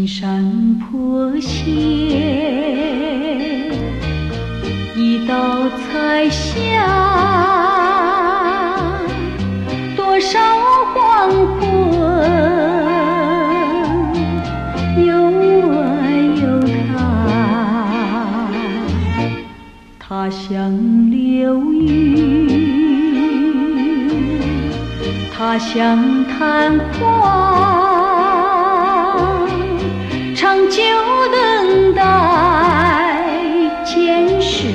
山坡斜，一道彩霞，多少黄昏，有我有他，他像流云，他像昙花，长久等待前世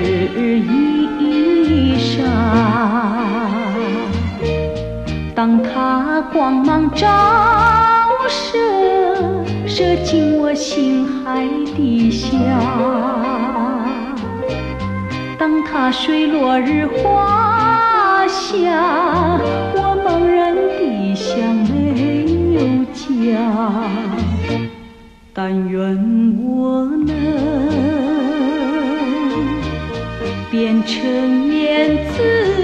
一刹，当它光芒照射进我心海底下，当它水落日华下，我茫然地想没有家。但愿我能变成燕子，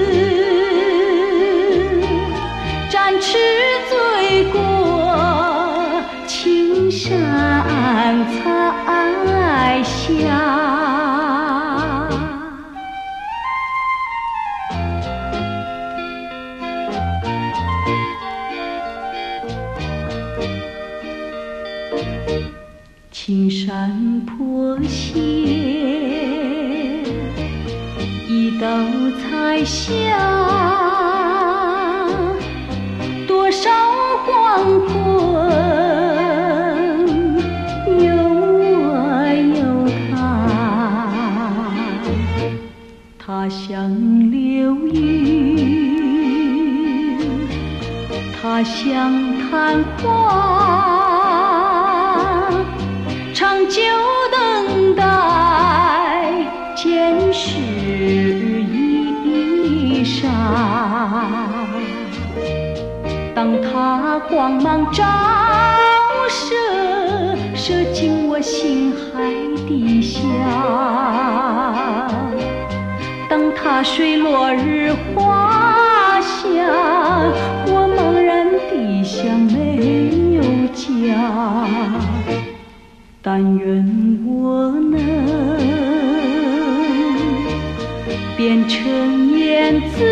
展翅醉过青山彩霞。青山坡斜，一道彩霞，多少黄昏，有我有他，他像流云，他像昙花，长久等待前世一刹，当它光芒照射进我心海底下，当它水落日华下，我茫然地想没有家。但愿我能变成燕子，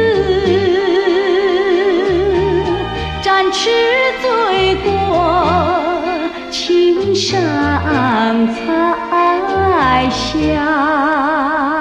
展翅醉过青山彩霞。